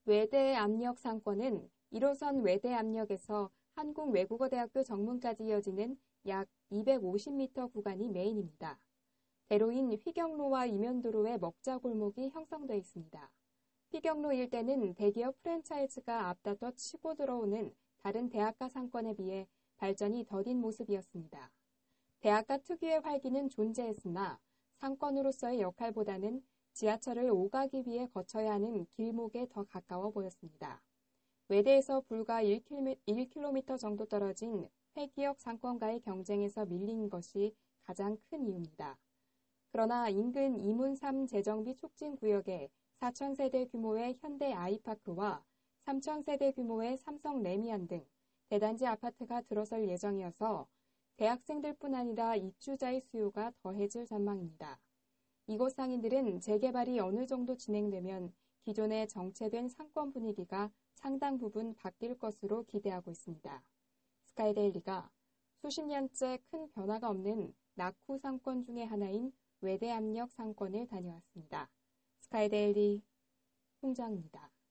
외대 압력 상권은 1호선 외대 압력에서 한국외국어대학교 정문까지 이어지는 약 250m 구간이 메인입니다. 대로인 휘경로와 이면도로의 먹자골목이 형성되어 있습니다. 휘경로 일대는 대기업 프랜차이즈가 앞다퉈 치고 들어오는 다른 대학가 상권에 비해 발전이 더딘 모습이었습니다. 대학가 특유의 활기는 존재했으나 상권으로서의 역할보다는 지하철을 오가기 위해 거쳐야 하는 길목에 더 가까워 보였습니다. 외대에서 불과 1km 정도 떨어진 회기역 상권과의 경쟁에서 밀린 것이 가장 큰 이유입니다. 그러나 인근 이문3 재정비 촉진 구역에 4,000세대 규모의 현대 아이파크와 3,000세대 규모의 삼성 레미안 등 대단지 아파트가 들어설 예정이어서 대학생들뿐 아니라 입주자의 수요가 더해질 전망입니다. 이곳 상인들은 재개발이 어느 정도 진행되면 기존의 정체된 상권 분위기가 상당 부분 바뀔 것으로 기대하고 있습니다. 스카이데일리가 수십 년째 큰 변화가 없는 낙후 상권 중의 하나인 외대 압력 상권을 다녀왔습니다. 스카이데일리 홍정입니다.